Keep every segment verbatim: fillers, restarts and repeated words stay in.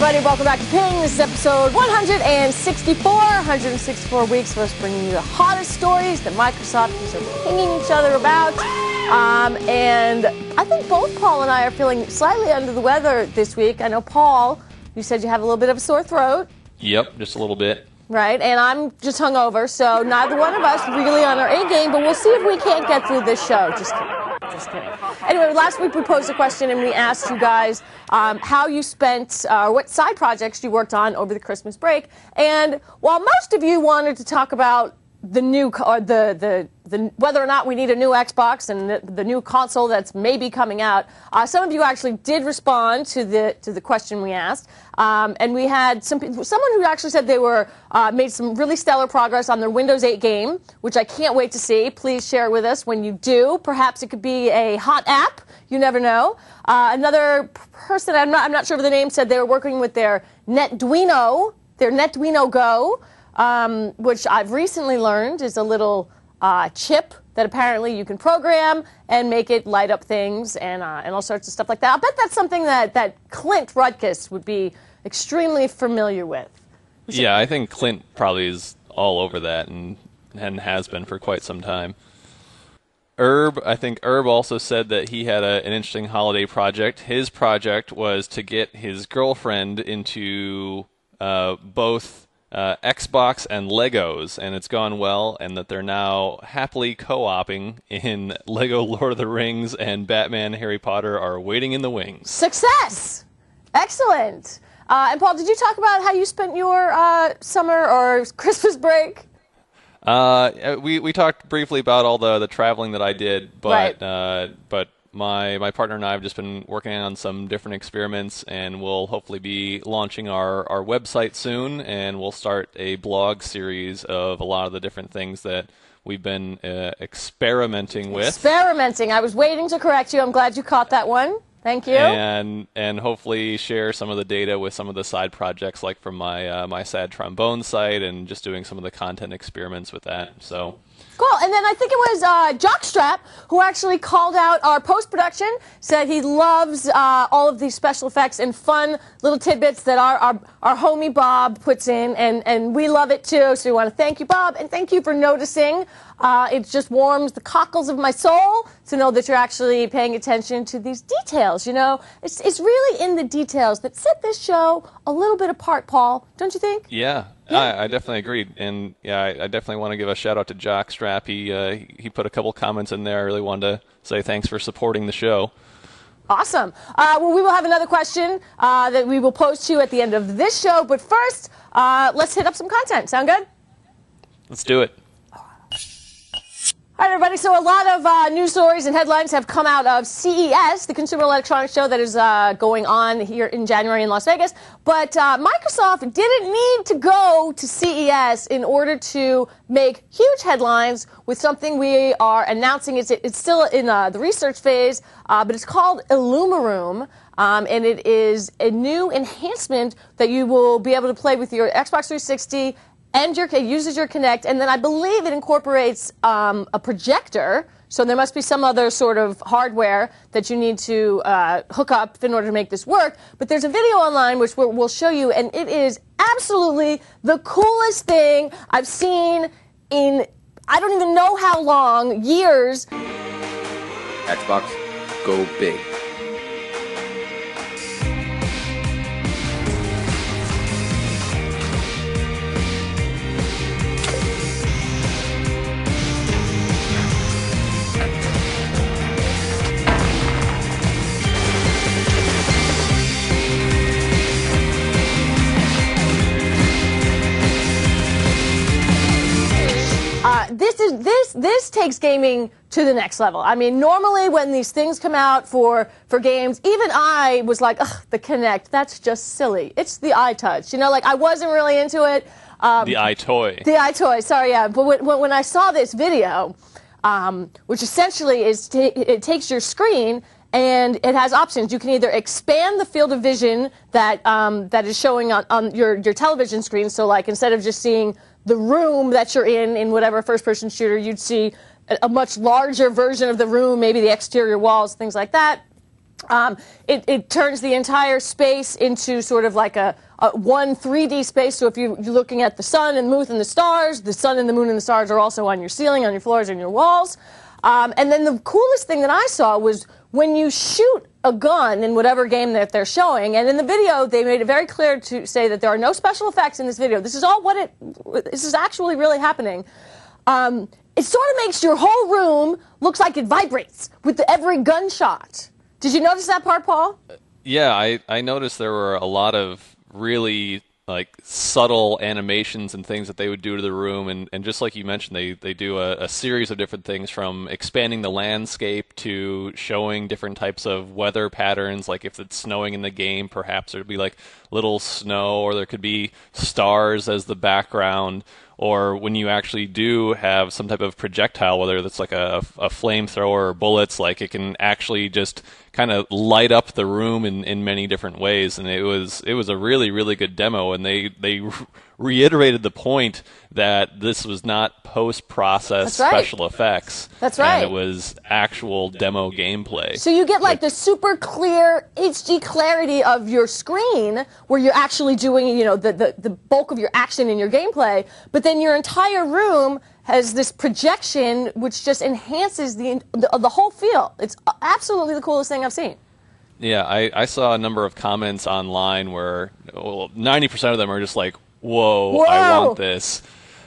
everybody. Welcome back to Ping. This is episode one hundred sixty-four. one hundred sixty-four weeks of us bringing you the hottest stories that Microsoft is pinging each other about. Um, and I think both Paul and I are feeling slightly under the weather this week. I know, Paul, you said you have a little bit of a sore throat. Yep, just a little bit. Right, and I'm just hungover, so neither one of us really on our A game, but we'll see if we can't get through this show. Just kidding. Just kidding. Anyway, last week we posed a question and we asked you guys um, how you spent, uh, what side projects you worked on over the Christmas break. And while most of you wanted to talk about the new, or the, the, the whether or not we need a new Xbox and the, the new console that's maybe coming out, uh, some of you actually did respond to the to the question we asked. Um, and we had some someone who actually said they were uh, made some really stellar progress on their Windows eight game, which I can't wait to see. Please share it with us when you do. Perhaps it could be a hot app. You never know. Uh, another person, I'm not, I'm not sure of the name, said they were working with their NetDuino, their NetDuino Go, um, which I've recently learned is a little uh, chip that apparently you can program and make it light up things and uh, and all sorts of stuff like that. I bet that's something that, that Clint Rudkus would be extremely familiar with. Yeah, I think Clint probably is all over that and, and has been for quite some time. Herb, I think Herb also said that he had a, an interesting holiday project. His project was to get his girlfriend into uh, both uh, Xbox and Legos, and it's gone well, and that they're now happily co-oping in Lego Lord of the Rings, and Batman and Harry Potter are waiting in the wings. Success! Excellent! Uh, and Paul, did you talk about how you spent your uh, summer or Christmas break? Uh, we we talked briefly about all the, the traveling that I did, but right. uh, but my my partner and I have just been working on some different experiments, and we'll hopefully be launching our, our website soon, and we'll start a blog series of a lot of the different things that we've been uh, experimenting with. Experimenting. I was waiting to correct you. I'm glad you caught that one. Thank you. And and hopefully share some of the data with some of the side projects, like from my uh, my Sad Trombone site, and just doing some of the content experiments with that. So cool. And then I think it was uh, Jockstrap who actually called out our post-production, said he loves uh, all of these special effects and fun little tidbits that our, our, our homie Bob puts in, and, and we love it too. So we want to thank you, Bob, and thank you for noticing. Uh, it just warms the cockles of my soul to know that you're actually paying attention to these details. You know, it's it's really in the details that set this show a little bit apart, Paul. Don't you think? Yeah, yeah. I, I definitely agreed, and yeah, I, I definitely want to give a shout out to Jockstrap. He uh, he put a couple comments in there. I really wanted to say thanks for supporting the show. Awesome. Uh, well, we will have another question uh, that we will post to you at the end of this show. But first, uh, let's hit up some content. Sound good? Let's do it. All right, everybody, so a lot of uh, news stories and headlines have come out of C E S, the Consumer Electronics Show that is uh, going on here in January in Las Vegas. But uh, Microsoft didn't need to go to C E S in order to make huge headlines with something we are announcing. It's, it's still in uh, the research phase, uh, but it's called Illumaroom. Um, and it is a new enhancement that you will be able to play with your Xbox three sixty and your, it uses your Kinect, and then I believe it incorporates um, a projector, so there must be some other sort of hardware that you need to uh, hook up in order to make this work. But there's a video online which we'll, we'll show you, and it is absolutely the coolest thing I've seen in, I don't even know how long, years. Xbox, go big. Uh, this is this this takes gaming to the next level. I mean, normally when these things come out for for games, even I was like, ugh, the Kinect, that's just silly. It's the iTouch, you know, like I wasn't really into it. Um, the iToy. The iToy, sorry, yeah. But when, when I saw this video, um, which essentially is t it takes your screen and it has options. You can either expand the field of vision that um, that is showing on, on your your television screen. So, like, instead of just seeing the room that you're in in whatever first-person shooter, you'd see a, a much larger version of the room, maybe the exterior walls, things like that. Um, it, it turns the entire space into sort of like a, a one three D space. So if you, you're looking at the sun and moon and the stars, the sun and the moon and the stars are also on your ceiling, on your floors, and your walls. Um, and then the coolest thing that I saw was when you shoot a gun in whatever game that they're showing, and in the video they made it very clear to say that there are no special effects in this video. This is all what it, this is actually really happening. Um, it sort of makes your whole room looks like it vibrates with the, every gunshot. Did you notice that part, Paul? Yeah, I, I noticed there were a lot of really like subtle animations and things that they would do to the room, and, and just like you mentioned, they, they do a, a series of different things, from expanding the landscape to showing different types of weather patterns. Like if it's snowing in the game, perhaps there'd be like little snow, or there could be stars as the background. Or when you actually do have some type of projectile, whether that's like a, a flamethrower or bullets, like it can actually just kind of light up the room in, in many different ways. And it was it was a really, really good demo. And they, they reiterated the point that this was not post-processed right. special effects. That's right. And it was actual demo gameplay. So you get like, like the super clear H D clarity of your screen where you're actually doing, you know, the, the, the bulk of your action in your gameplay, but then your entire room has this projection which just enhances the, the, the whole feel. It's absolutely the coolest thing I've seen. Yeah, I, I saw a number of comments online where well, ninety percent of them are just like, whoa, Whoa. I want this.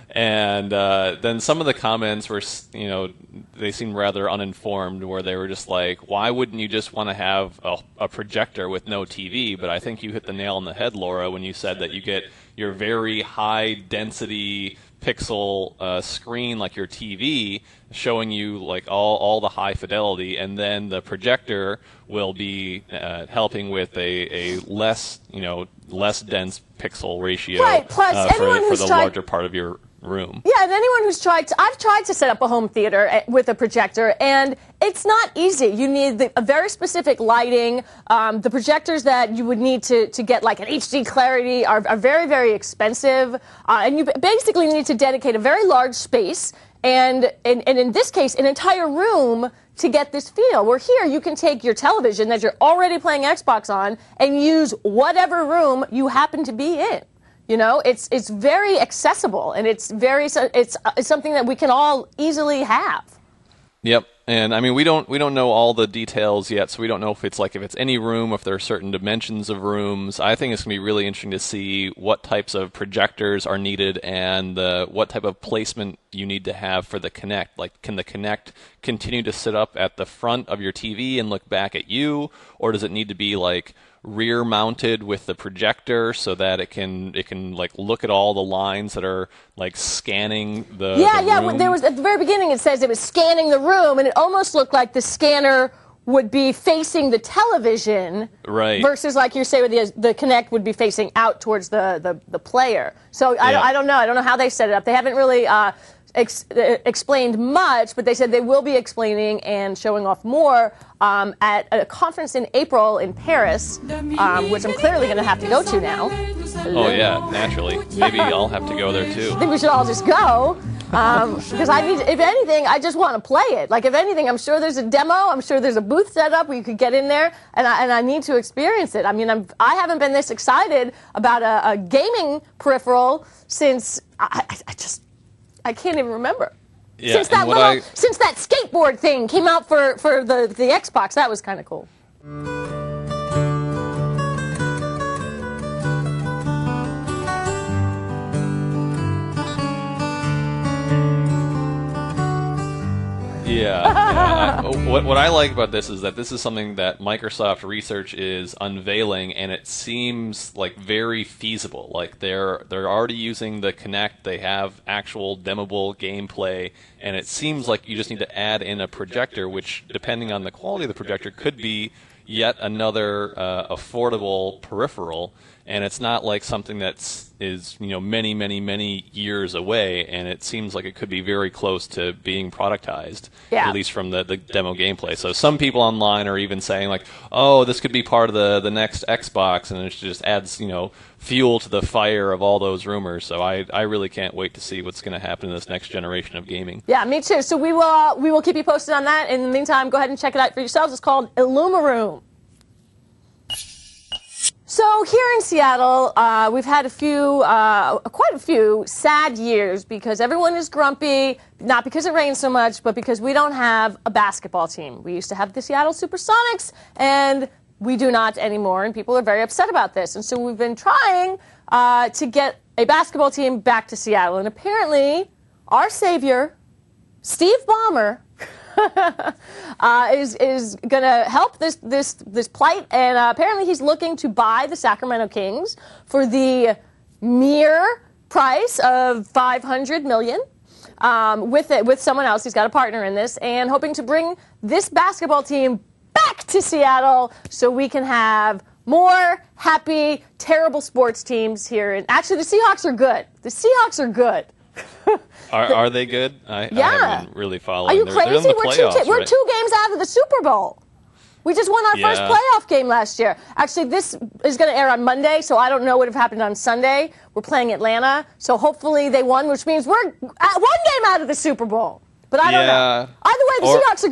And uh, then some of the comments were, you know, they seemed rather uninformed, where they were just like, why wouldn't you just want to have a, a projector with no T V? But I think you hit the nail on the head, Laura, when you said that you get your very high density pixel uh, screen like your T V showing you like all, all the high fidelity, and then the projector will be uh, helping with a, a less, you know, less dense pixel ratio right. Plus, uh, for, anyone for who's the tried larger part of your room. Yeah, and anyone who's tried to, I've tried to set up a home theater with a projector, and it's not easy. You need the, a very specific lighting. Um, the projectors that you would need to, to get like an H D clarity are, are very, very expensive, uh, and you basically need to dedicate a very large space, and, and, and in this case, an entire room to get this feel. Where here, you can take your television that you're already playing Xbox on and use whatever room you happen to be in. You know, it's it's very accessible, and it's very it's it's something that we can all easily have. Yep. And I mean, we don't we don't know all the details yet, so we don't know if it's like if it's any room, if there are certain dimensions of rooms. I think it's going to be really interesting to see what types of projectors are needed, and uh, what type of placement you need to have for the Kinect. Like, can the Kinect continue to sit up at the front of your T V and look back at you, or does it need to be like rear mounted with the projector so that it can it can like look at all the lines that are like scanning the yeah the yeah room? There was at the very beginning, it says it was scanning the room, and it almost looked like the scanner would be facing the television, right, versus like you say with the the Kinect would be facing out towards the the, the player. So I, yeah. I don't know I don't know how they set it up. They haven't really uh, ex uh, explained much, but they said they will be explaining and showing off more um, at a conference in April in Paris, um, which I'm clearly going to have to go to now. Oh yeah, naturally. Maybe I'll have to go there too. I think we should all just go. Um, because I need, if anything, I just want to play it. Like, if anything, I'm sure there's a demo. I'm sure there's a booth set up where you could get in there, and I, and I need to experience it. I mean, I'm, I haven't been this excited about a, a gaming peripheral since I, I, I just, I can't even remember. Yeah, since that little, I, since that skateboard thing came out for for the the Xbox, that was kind of cool. Yeah. yeah. I, what, what I like about this is that this is something that Microsoft Research is unveiling, and it seems like very feasible. Like they're they're already using the Kinect. They have actual demoable gameplay, and it seems like you just need to add in a projector, which, depending on the quality of the projector, could be yet another uh, affordable peripheral. And it's not like something that's is you know many many many years away, and it seems like it could be very close to being productized, yeah. at least from the, the demo gameplay. So some people online are even saying like, oh, this could be part of the the next Xbox, and it just adds you know fuel to the fire of all those rumors. So I I really can't wait to see what's going to happen in this next generation of gaming. Yeah, me too. So we will uh, we will keep you posted on that. In the meantime, go ahead and check it out for yourselves. It's called Illumaroom. So here in Seattle, uh, we've had a few, uh, quite a few sad years because everyone is grumpy, not because it rains so much, but because we don't have a basketball team. We used to have the Seattle Supersonics, and we do not anymore, and people are very upset about this. And so we've been trying uh, to get a basketball team back to Seattle, and apparently our savior, Steve Ballmer, uh, is is going to help this this this plight, and uh, apparently he's looking to buy the Sacramento Kings for the mere price of five hundred million dollars. Um, with it, with someone else, he's got a partner in this, and hoping to bring this basketball team back to Seattle so we can have more happy, terrible sports teams here. And actually, the Seahawks are good. The Seahawks are good. Are, are they good? I, Yeah. I haven't really followed. Are you they're, crazy? They're in the we're two, playoffs, ta- we're right? two games out of the Super Bowl. We just won our Yeah. first playoff game last year. Actually, this is going to air on Monday, so I don't know what have happened on Sunday. We're playing Atlanta, so hopefully they won, which means we're at one game out of the Super Bowl. But I don't Yeah. know. Either way, the Or- Seahawks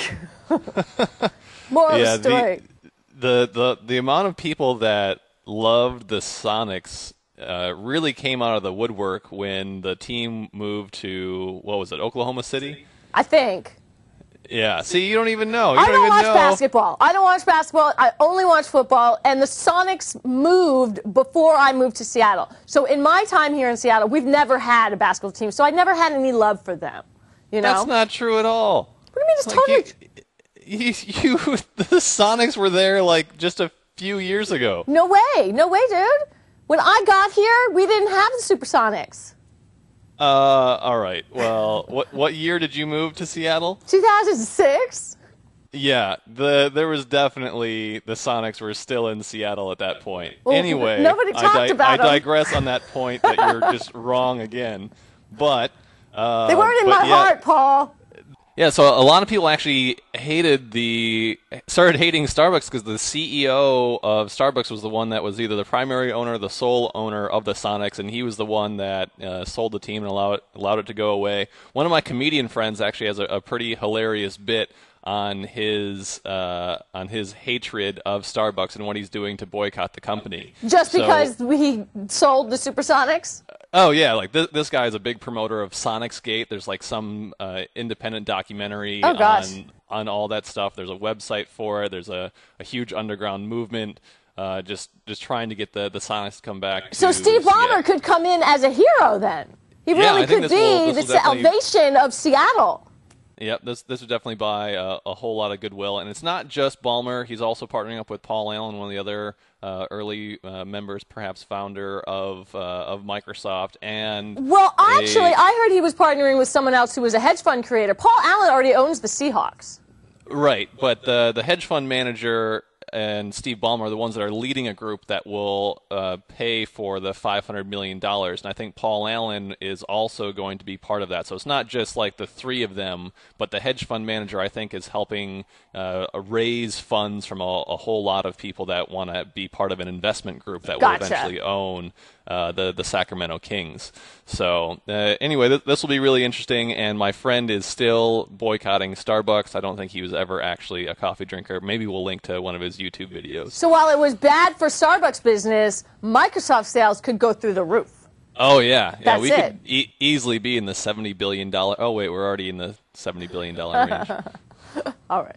are good. Moral Yeah, of the story. the, the the the amount of people that loved the Sonics uh, really came out of the woodwork when the team moved to, what was it, Oklahoma City? I think. Yeah. See, you don't even know. You I don't, don't even watch know. basketball. I don't watch basketball. I only watch football. And the Sonics moved before I moved to Seattle. So in my time here in Seattle, we've never had a basketball team. So I never had any love for them. You know? That's not true at all. What do you mean? It's Like, totally. you, you, you, the Sonics were there like just a few years ago. No way. No way, dude. When I got here, we didn't have the Supersonics. Uh, all right. Well, what what year did you move to Seattle? two thousand six? Yeah, the there was definitely the Sonics were still in Seattle at that point. Well, Anyway, nobody I, talked about I 'em. digress on that point that you're just wrong again. But uh, They weren't in but my yeah, heart, Paul. Yeah, so a lot of people actually hated the started hating Starbucks because the C E O of Starbucks was the one that was either the primary owner or the sole owner of the Sonics, and he was the one that uh, sold the team and allowed it, allowed it to go away. One of my comedian friends actually has a, a pretty hilarious bit on his uh, on his hatred of Starbucks and what he's doing to boycott the company. Just So- because we sold the Supersonics? Oh yeah, like this this guy is a big promoter of Sonicsgate. There's like some uh, independent documentary Oh, gosh. on on all that stuff. There's a website for it. There's a, a huge underground movement uh, just just trying to get the the Sonics to come back. So to Steve Ballmer Seattle. could come in as a hero then. He Yeah, really I think could this will- be this the will definitely- salvation of Seattle. Yep, this this would definitely buy a, a whole lot of goodwill, and it's not just Ballmer. He's also partnering up with Paul Allen, one of the other uh, early uh, members, perhaps founder of uh, of Microsoft. And Well, a- actually, I heard he was partnering with someone else who was a hedge fund creator. Paul Allen already owns the Seahawks. Right, but the the hedge fund manager and Steve Ballmer are the ones that are leading a group that will uh, pay for the five hundred million dollars, and I think Paul Allen is also going to be part of that. So it's not just like the three of them, but the hedge fund manager, I think, is helping uh, raise funds from a, a whole lot of people that want to be part of an investment group that Gotcha. will eventually own uh, the the Sacramento Kings. So uh, anyway, th- this will be really interesting, and my friend is still boycotting Starbucks. I don't think he was ever actually a coffee drinker. Maybe we'll link to one of his YouTube videos. So while it was bad for Starbucks business, Microsoft sales could go through the roof. Oh yeah, yeah. That's we it. could e- easily be in the seventy billion dollar. Oh wait, we're already in the seventy billion dollar range. All right.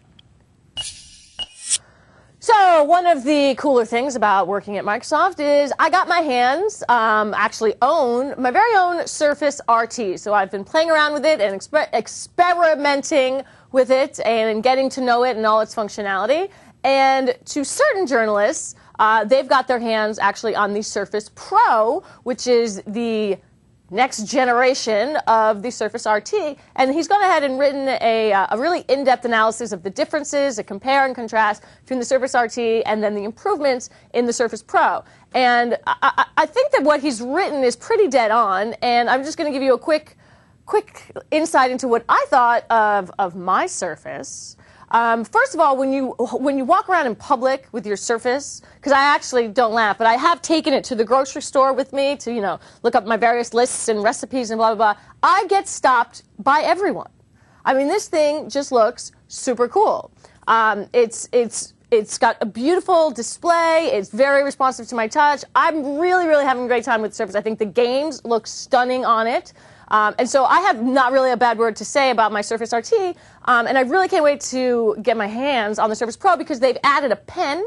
So one of the cooler things about working at Microsoft is I got my hands, um, actually own, my very own Surface R T. So I've been playing around with it and exper- experimenting with it and getting to know it and all its functionality. And to certain journalists, uh, they've got their hands actually on the Surface Pro, which is the next generation of the Surface R T, and he's gone ahead and written a, uh, a really in-depth analysis of the differences, a compare and contrast between the Surface R T and then the improvements in the Surface Pro. And I, I, I think that what he's written is pretty dead on, and I'm just going to give you a quick, quick insight into what I thought of, of my Surface. Um, first of all, when you when you walk around in public with your Surface, because I actually don't laugh, but I have taken it to the grocery store with me to, you know, look up my various lists and recipes and blah, blah, blah. I get stopped by everyone. I mean, this thing just looks super cool. Um, it's it's It's got a beautiful display. It's very responsive to my touch. I'm really, really having a great time with the Surface. I think the games look stunning on it. Um, and so I have not really a bad word to say about my Surface R T. Um, and I really can't wait to get my hands on the Surface Pro because they've added a pen.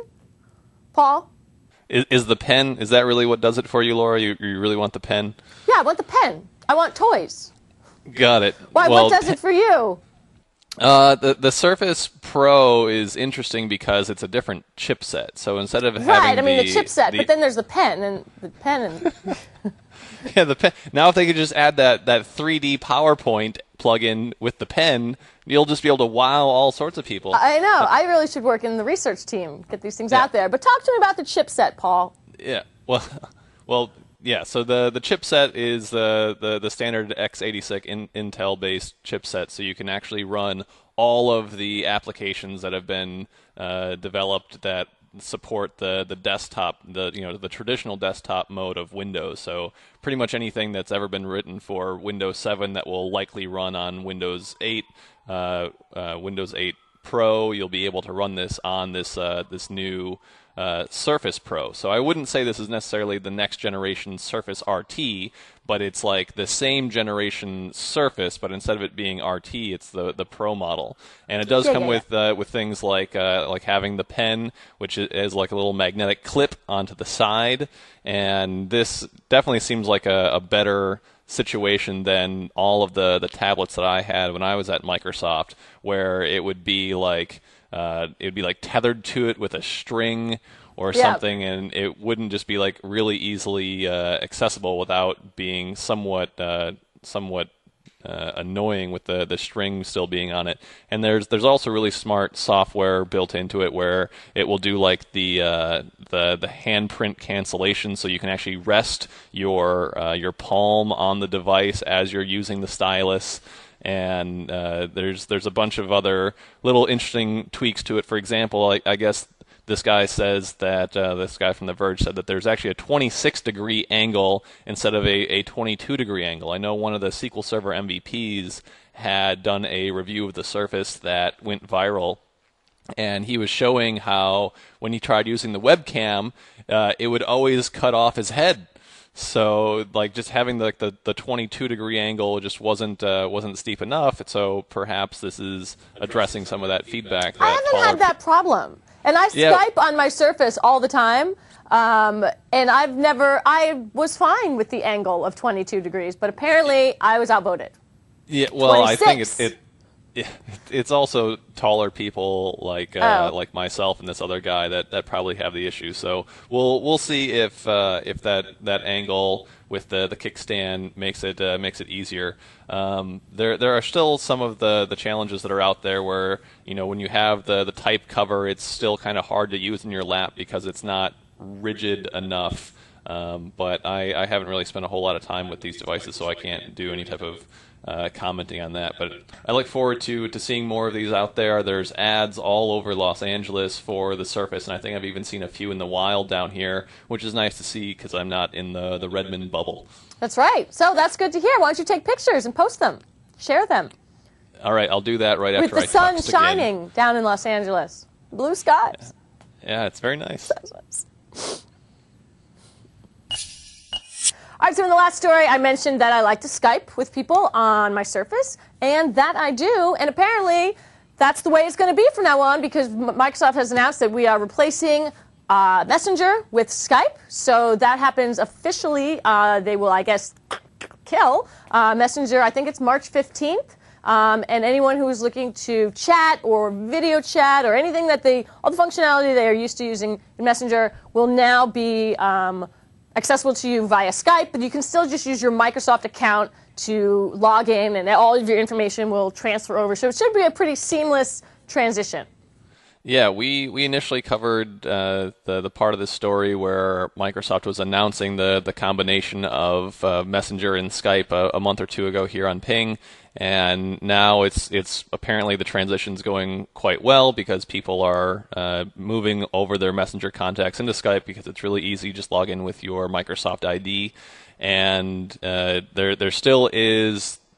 Paul? Is, is the pen, is that really what does it for you, Laura? You, you really want the pen? Yeah, I want the pen. I want toys. Got it. Why? Well, what does it for you? Uh, the the Surface Pro is interesting because it's a different chipset. So instead of having right, I mean the, the chipset, the, but then there's the pen and the pen and yeah, the pen. Now if they could just add that that three D PowerPoint plug-in with the pen, you'll just be able to wow all sorts of people. I know. I really should work in the research team, get these things yeah. out there. But talk to me about the chipset, Paul. Yeah. Well, well. Yeah, so the, the chipset is the, the, the standard x eighty-six in, Intel-based chipset, so you can actually run all of the applications that have been uh, developed that support the, the desktop, the you know the traditional desktop mode of Windows. So pretty much anything that's ever been written for Windows seven that will likely run on Windows eight, uh, uh, Windows eight Pro, you'll be able to run this on this uh, this new uh, Surface Pro. So I wouldn't say this is necessarily the next generation Surface R T, but it's like the same generation Surface, but instead of it being R T, it's the the Pro model. And it does yeah, come yeah, with uh, with things like uh, like having the pen, which is like a little magnetic clip onto the side, and this definitely seems like a, a better situation than all of the, the tablets that I had when I was at Microsoft, where it would be like uh, it would be like tethered to it with a string or yeah. something, and it wouldn't just be like really easily uh, accessible without being somewhat uh, somewhat uh, annoying with the the string still being on it. And there's there's also really smart software built into it where it will do like the uh, the the handprint cancellation, so you can actually rest your uh, your palm on the device as you're using the stylus. And uh, there's there's a bunch of other little interesting tweaks to it. For example, I, I guess this guy says that uh, this guy from The Verge said that there's actually a twenty-six degree angle instead of a, a twenty-two degree angle. I know one of the S Q L Server M V Ps had done a review of the Surface that went viral, and he was showing how when he tried using the webcam, uh, it would always cut off his head. So, like, just having the, like the the twenty-two degree angle just wasn't uh, wasn't steep enough. So perhaps this is addressing some of that feedback. That I haven't had that problem, and I yeah. Skype on my Surface all the time. Um, and I've never. I was fine with the angle of twenty-two degrees, but apparently I was outvoted. Yeah. Well, twenty-six. I think it. it Yeah, it's also taller people like uh, oh. like myself and this other guy that, that probably have the issue. So we'll we'll see if uh, if that, that angle with the, the kickstand makes it uh, makes it easier. Um, there there are still some of the, the challenges that are out there where, you know, when you have the, the type cover, it's still kind of hard to use in your lap because it's not rigid enough. Um, but I, I haven't really spent a whole lot of time with these devices, so I can't do any type of Uh, commenting on that. But I look forward to to seeing more of these out there. There's ads all over Los Angeles for the Surface, and I think I've even seen a few in the wild down here, which is nice to see because I'm not in the, the Redmond bubble. That's right. So that's good to hear. Why don't you take pictures and post them? Share them. All right, I'll do that right after I With the sun text shining again. down in Los Angeles. Blue skies. Yeah, it's very nice. All right, so in the last story, I mentioned that I like to Skype with people on my Surface, and that I do, and apparently that's the way it's going to be from now on because Microsoft has announced that we are replacing uh, Messenger with Skype, so that happens officially. Uh, they will, I guess, kill uh, Messenger. I think it's March fifteenth, um, and anyone who is looking to chat or video chat or anything that they, all the functionality they are used to using in Messenger will now be um, accessible to you via Skype, but you can still just use your Microsoft account to log in, and all of your information will transfer over. So it should be a pretty seamless transition. Yeah, we, we initially covered uh, the the part of the story where Microsoft was announcing the the combination of uh, Messenger and Skype a, a month or two ago here on Ping, and now it's it's apparently the transition's going quite well because people are uh, moving over their Messenger contacts into Skype because it's really easy. Just log in with your Microsoft I D, and uh, there there still is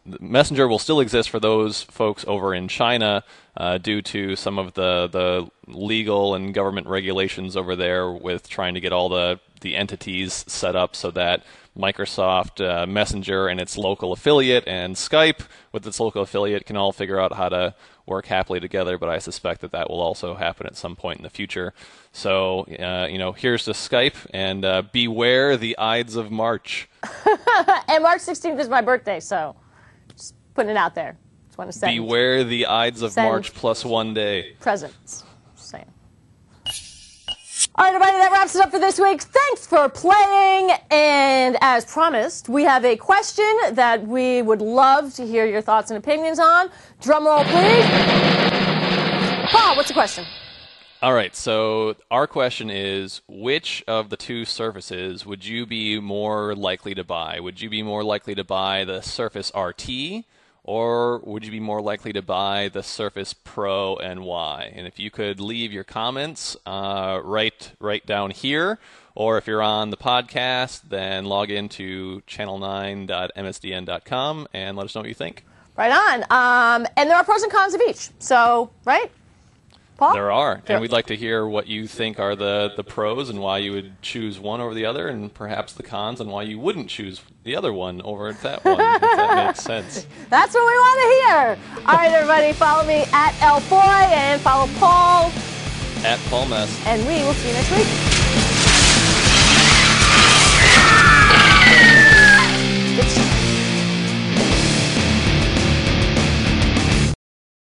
Messenger will still exist for those folks over in China uh, due to some of the, the legal and government regulations over there with trying to get all the, the entities set up so that Microsoft uh, Messenger and its local affiliate and Skype with its local affiliate can all figure out how to work happily together, but I suspect that that will also happen at some point in the future. So, uh, you know, here's to Skype, and uh, beware the Ides of March. And March sixteenth is my birthday, so just putting it out there. Just want to say. Beware the Ides of Send March plus one day. Presents. Just saying. All right, everybody, that wraps it up for this week. Thanks for playing. And as promised, we have a question that we would love to hear your thoughts and opinions on. Drum roll, please. Paul, what's the question? All right, so our question is, which of the two Surfaces would you be more likely to buy? Would you be more likely to buy the Surface R T, or would you be more likely to buy the Surface Pro and why? And if you could leave your comments uh, right, right down here, or if you're on the podcast, then log into channel nine dot m s d n dot com and let us know what you think. Right on. Um, and there are pros and cons of each. So, right? Paul? There are, There- and we'd like to hear what you think are the, the pros and why you would choose one over the other, and perhaps the cons and why you wouldn't choose the other one over that one, if that makes sense. That's what we want to hear. All right, everybody, follow me at L Foy and follow Paul, At Paul Mess. and we will see you next week.